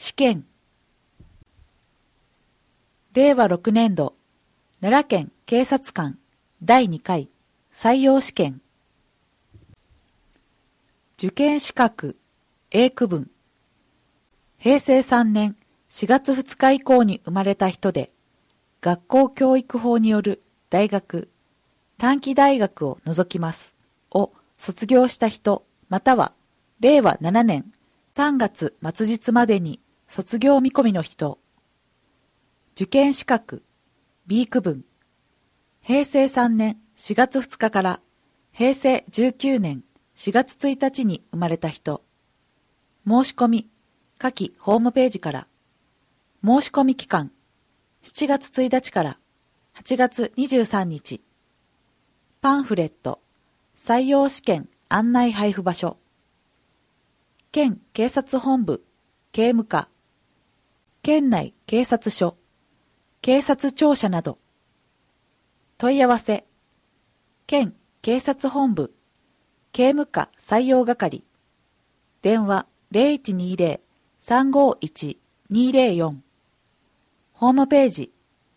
試験。令和6年度奈良県警察官第2回採用試験。受験資格 A 区分。平成3年4月2日以降に生まれた人で、学校教育法による大学、短期大学を除きますを卒業した人、または令和7年3月末日までに卒業見込みの人。受験資格 B 区分。平成3年4月2日から平成19年4月1日に生まれた人。申し込み、下記ホームページから。申し込み期間、7月1日から8月23日。パンフレット、採用試験案内配布場所。県警察本部、警務課。県内警察署、警察庁舎など。問い合わせ、県警察本部、警務課採用係。電話0120-351-204。ホームページ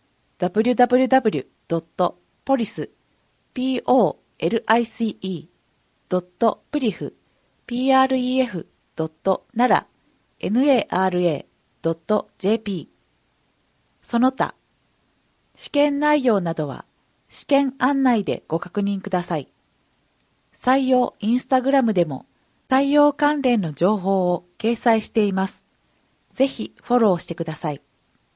www.police.pref.nara.jp。 その他、試験内容などは試験案内でご確認ください。採用インスタグラムでも採用関連の情報を掲載しています。ぜひフォローしてください。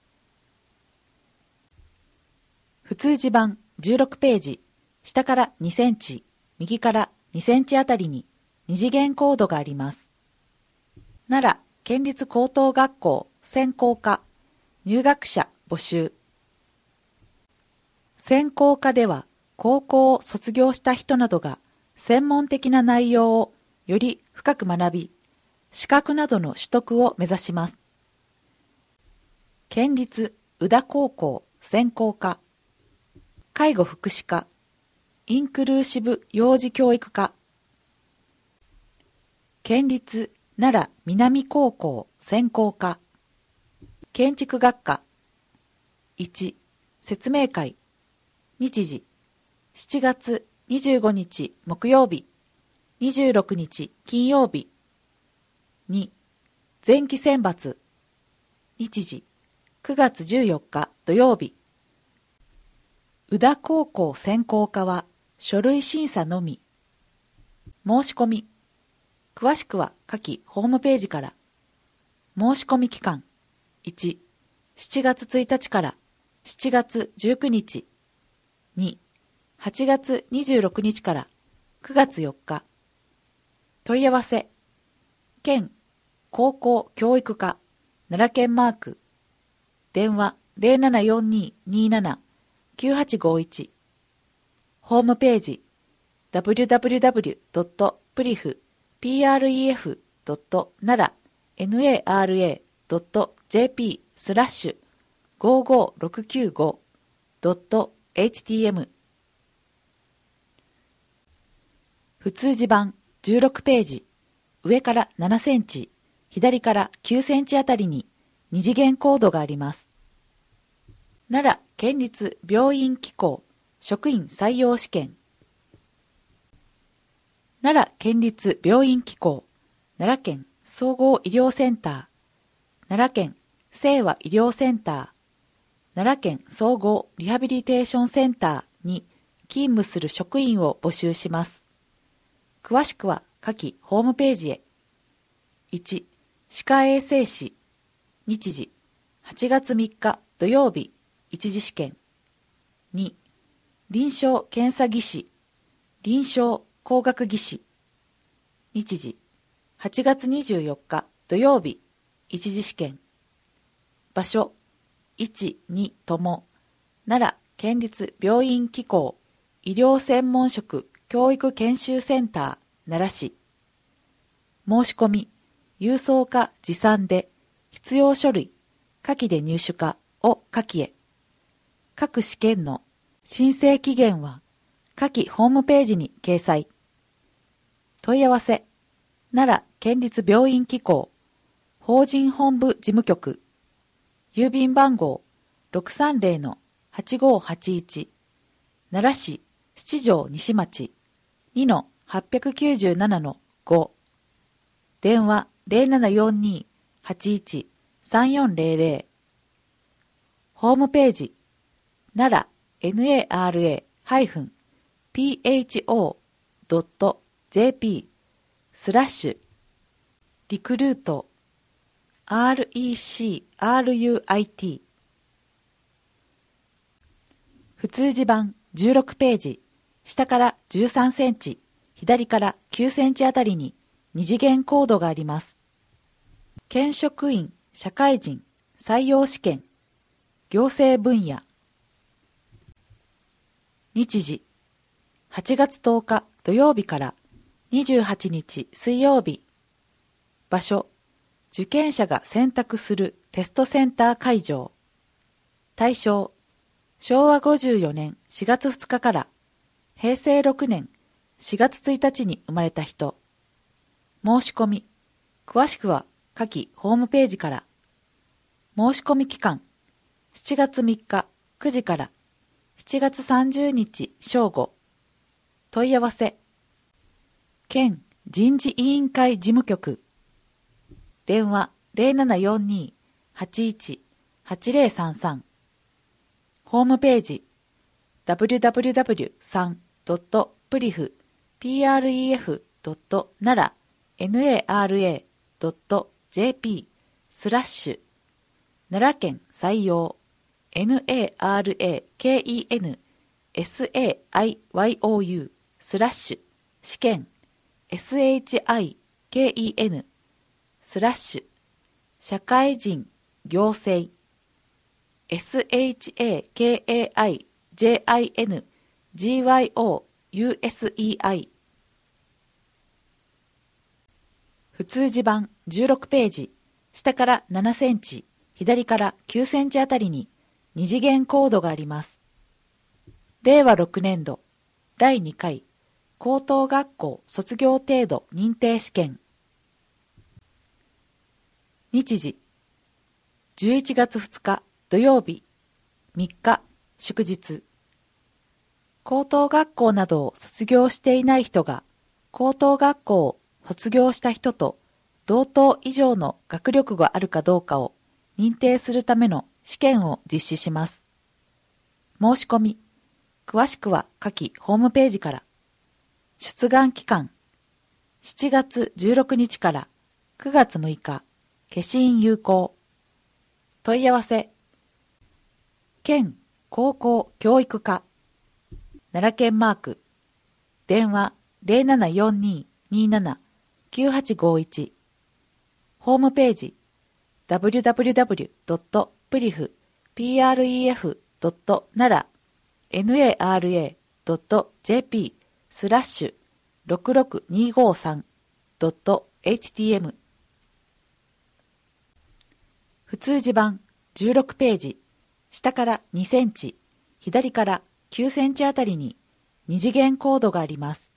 普通字版16ページ、下から2センチ、右から2センチあたりに二次元コードがあります。奈良県立高等学校専攻科入学者募集。専攻科では高校を卒業した人などが専門的な内容をより深く学び、資格などの取得を目指します。県立宇田高校専攻科介護福祉科インクルーシブ幼児教育科。県立奈良南高校専攻科建築学科。1、説明会。日時7月25日木曜日、26日金曜日。2、前期選抜。日時9月14日土曜日。宇田高校専攻科は書類審査のみ。申し込み。詳しくは下記ホームページから。申し込み期間。1、7月1日から7月19日。2、8月26日から9月4日。問い合わせ。県高校教育課奈良県マーク。電話0742279851。ホームページ www.nara.jp/55695.htm。 普通字版16ページ、上から7センチ、左から9センチあたりに二次元コードがあります。奈良県立病院機構職員採用試験。奈良県立病院機構奈良県総合医療センター、奈良県清和医療センター、奈良県総合リハビリテーションセンターに勤務する職員を募集します。詳しくは下記ホームページへ。1、歯科衛生士。日時8月3日土曜日一次試験。2、臨床検査技師、臨床工学技師。日時8月24日土曜日一次試験。場所1、2とも奈良県立病院機構医療専門職教育研修センター奈良市。申し込み、郵送か持参で必要書類、下記で入手かを下記へ。各試験の申請期限は下記ホームページに掲載。問い合わせ、奈良県立病院機構法人本部事務局、郵便番号 630-8581、奈良市七条西町 2-897-5、電話0742-81-3400、ホームページ、奈良 nara-pho.jp リクルート RECRUIT 普通字版16ページ、下から13センチ、左から9センチあたりに二次元コードがあります。県職員、社会人、採用試験、行政分野。日時、8月10日土曜日から28日水曜日。場所、受験者が選択するテストセンター会場。対象、昭和54年4月2日から平成6年4月1日に生まれた人。申し込み、詳しくは下記ホームページから。申し込み期間、7月3日9時から7月30日正午。問い合わせ、県人事委員会事務局。電話0742-81-8033。ホームページ www.3.pref.nara.jp 奈良県採用 NARAKENSAIYOU 試験 SHIKEN 社会人行政 SHAKAIJINGYOUSEI 普通字版16ページ、下から7センチ、左から9センチあたりに二次元コードがあります。令和6年度第2回高等学校卒業程度認定試験。日時、11月2日土曜日、3日祝日。高等学校などを卒業していない人が高等学校を卒業した人と同等以上の学力があるかどうかを認定するための試験を実施します。申し込み、詳しくは下記ホームページから。出願期間、7月16日から9月6日、消印有効。問い合わせ、県高校教育課、奈良県マーク、電話0742-27-9851、ホームページ www.pref.nara.jp /66253.htm 普通字版16ページ、下から2センチ、左から9センチあたりに二次元コードがあります。